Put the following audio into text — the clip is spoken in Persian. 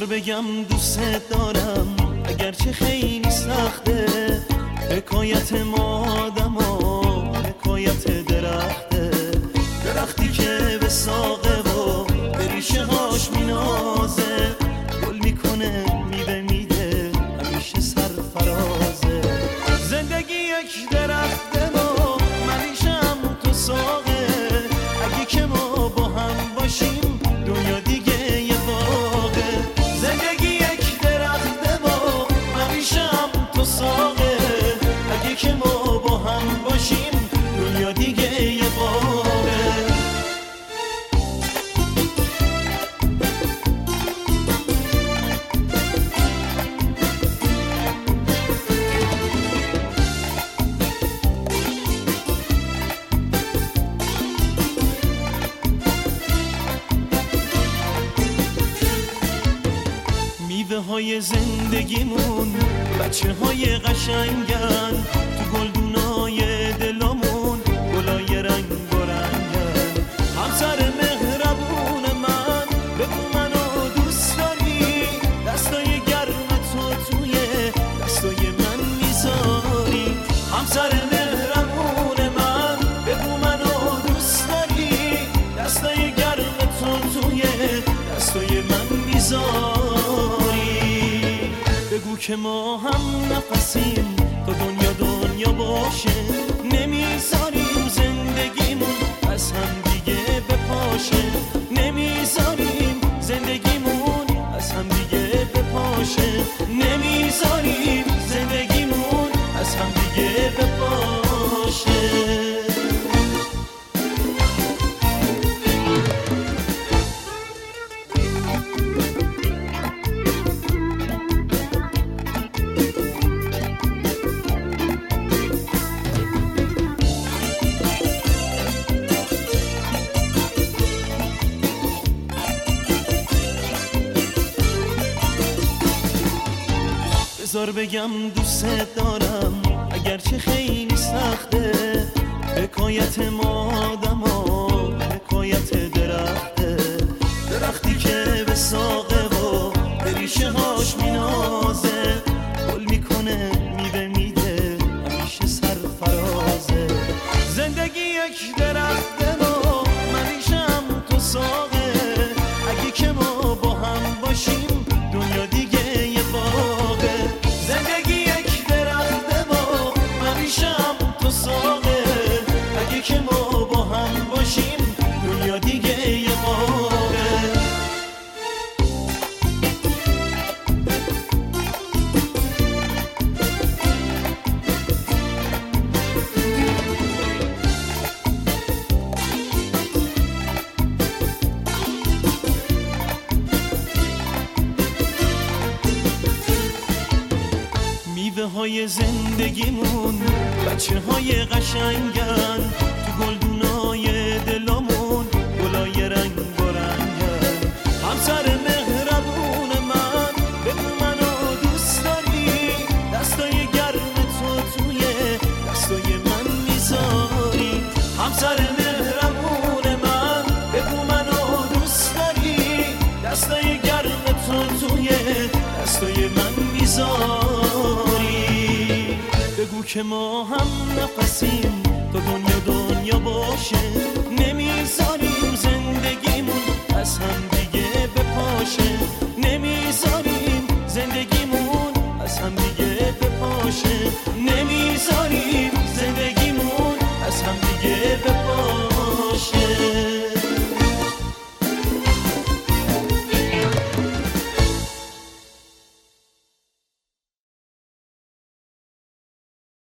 بذار بگم دوست دارم اگرچه خیلی سخته، حکایت ما آدم ها حکایت درخته، درختی که به ساقه و به ریشه هاش مینازه، گل میکنه میوه میده همیشه سرفرازه. زندگی یک درخته و من ریشم تو ساقه، اگه که ما با هم باشیم دنیا دیگه یه باغه. زندگی یک درخته و من ریشم تو ساقه، اگه که ما با هم باشیم دنیا دیگه یه باغه. میوه های زندگیمون بچه های قشنگن، تو گلدونای دلامون گلای رنگ و رنگن. همسر مهربون من بگو منو دوست داری، دستای گرم تو توی دستای من میذاری. همسر مهربون من بگو منو دوست داری، دستای گرم تو توی دستای من میذاری. بگو که ما هم نفسیم تا دنیا باشه، نمیذاریم زندگیمون از هم دیگه بپاشه، نمیذاریم زندگیمون از هم دیگه بپاشه، نمیذاریم زندگیمون از هم دیگه بپاشه. بذار بگم دوست دارم اگرچه خیلی سخته، حکایت ما آدم ها حکایت درخته، درختی که به ساقه و به ریشه هاش مینازه، گل میکنه میوه میده همیشه سرفرازه. زندگی یک درخته و من ریشم تو ساقه، اگه که ما با هم باشیم دنیا دیگه یه باغه. زندگی یک درخته و من ریشم تو ساقه، اگه که ما با هم باشیم دنیا دیگه یه باغه. میوه های زندگیمون بچه های قشنگن، تو گلدونای دلامون گلای رنگ و رنگن. همسر مهربون من بگو منو دوست داری، دستای گرم تو توی دستای من میذاری. همسر مهربون من بگو منو دوست داری، دستای گرم تو توی دستای من میذاری. بگو که ما هم نفسیم تا دنیا باشه، نمیذاریم زندگیمون از هم دیگه بپاشه، نمیذاریم